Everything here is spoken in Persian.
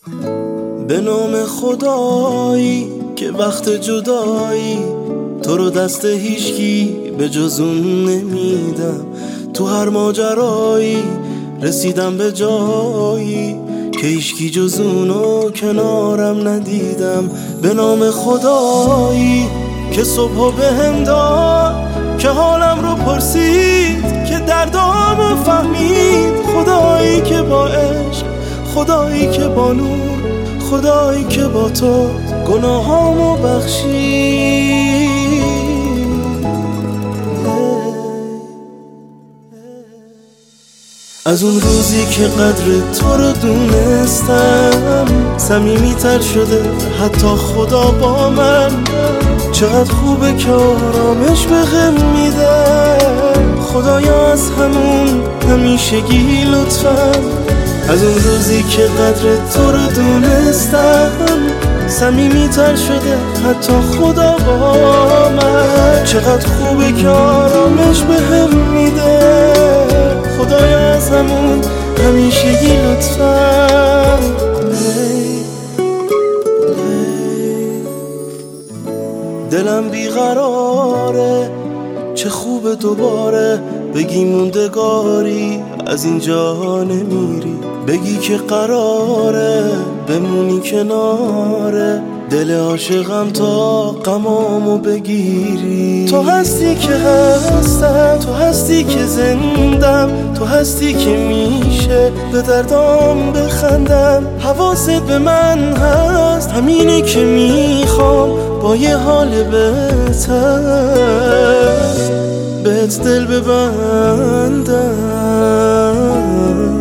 به نام خدایی که وقت جدایی تو رو دست هیچکی به جز اون نمیدم. تو هر ماجرایی رسیدم به جایی که هیچکی جز اونو کنارم ندیدم. به نام خدایی که صبحو بهم داد، که حالم رو پرسید، که دردامو فهمید. خدایی که با عشق، خدایی که با نور، خدایی که با تو گناهامو بخشید. از اون روزی که قدر تو رو دونستم، صمیمی‌تر شده حتی خدا با من. چقدر خوبه که آرامش بهم میده خدایا، از همون همیشگی لطفاً. از اون روزی که قدر تو رو دونستم، صمیمی‌تر شده حتی خدا با من. چقدر خوبه که آرامش بهم میده خدایا، از همون همیشگی لطفاً. دلم بیقراره، چه خوبه دوباره بگی موندگاری از اینجا نمیری. بگی که قراره بمونی کناره دل عاشقم تا غمامو بگیری. تو هستی که هستم، تو هستی که زندم، تو هستی که میشه به دردام بخندم. حواست به من هست، همینه که میخوام با یه حال بهتر بهت دل ببندم.